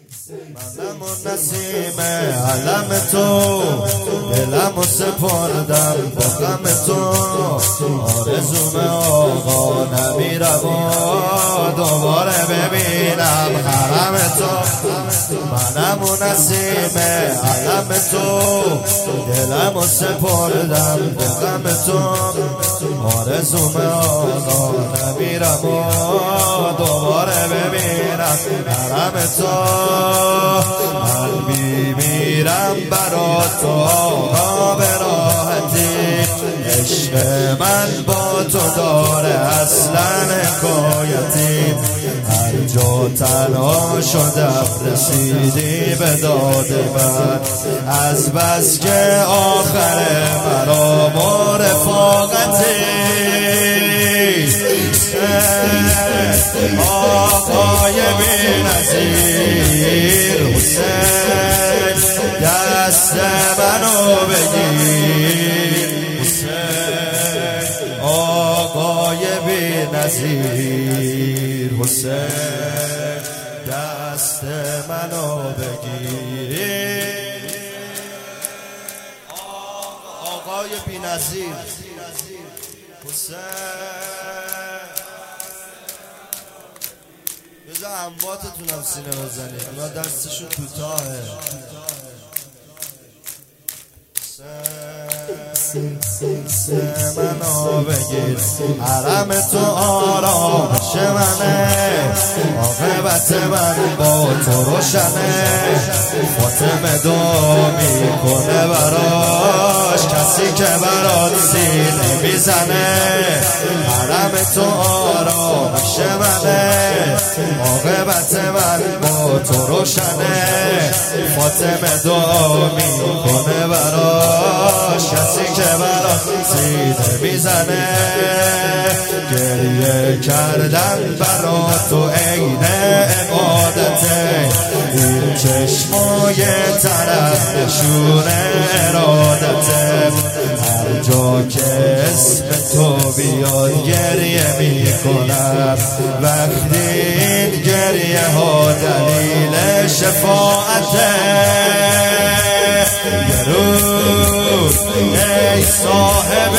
منم و نسیم علم تو، دلمو سپردم با غم تو. آرزوم آقا نمیرم و دوباره ببینم حرم تو. منم و نسیم علم تو، دلمو سپردم با غم تو. آرزوم آقا نمیرم و دوباره ببینم حرم تو. من میمیرم برا تو آقا به راحتی، عشق من با تو داره اصلا حکایتی. هر جا تنها شدم رسیدی به داد من، از بس که آخر مرام و رفاقتی. آقای بی نظیر حسین، دست منو بگیر حسین. آقای بی نظیر حسین، دست منو بگیر. آقای بی نظیر حسین، بذار امواتتونم سینه بزنید، اونا دستشون کوتاهه. منو بگیر حرم تو آرامش منه، عاقبت من با تو روشنه. فاطمه دعا میکنه براش کسی که برات سینه میزنه. حرم تو آرامش منه، عاقبت من با تو روشنه. فاطمه دعا میکنه براش کسی که برات سینه میزنه. گریه کردن برا تو عین عبادته، این چشمای طرف نشون ارادته. هر جا که اسم تو بیاد گریه میکنم، وقتی این گریه ها دلیل شفاعته. یه روز ای صاحب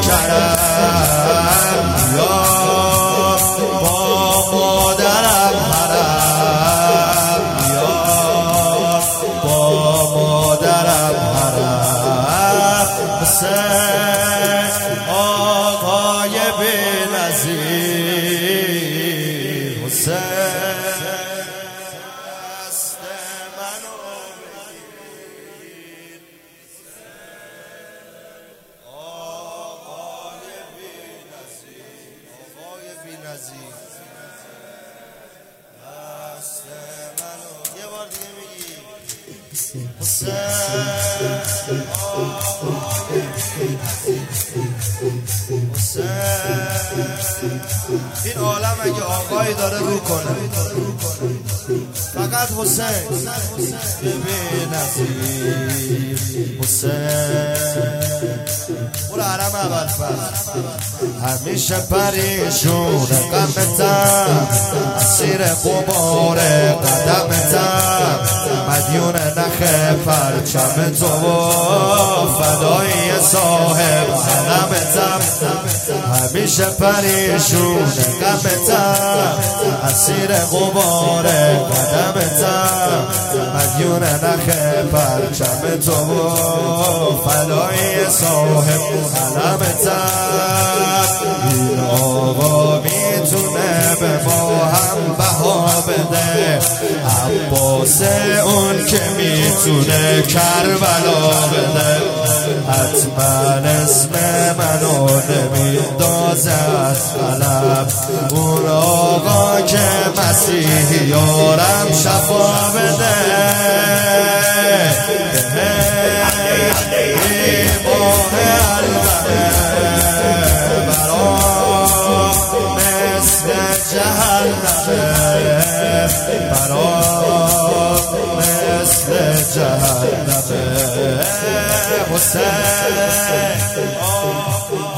کرم، یا با مادرم حرم، یا با مادرم حرم. حسین آقای بی نظیر حسین، دست منو بگیر. آقای بی نظیر، آقای بی نظیر، دست منو. یه بار دیگه میگی حسین آقای بی نظیر حسین. این عالم اگه آقایی داره رو کنه، فقط حسین بی نظیر حسین. برو حرم ابوالفضل. همیشه پریشون غمتم، اسیر غبار قدمتم، مدیون نخ پرچم تو و فدایی صاحب علمتم. همیشه پریشون غمتم، اسیر غبار قدمتم، مدیون نخ پرچم تو و فدایی صاحب علمتم. این آقا میتونه به ما هم بها بده، عباس اون که میتونه کربلا بده. حتما اسم منو نمیندازه از قلم، اون آقا که مسیح یارم شفا بده. ماه البته برام مثل جهنمه، برام مثل جهنمه. حسین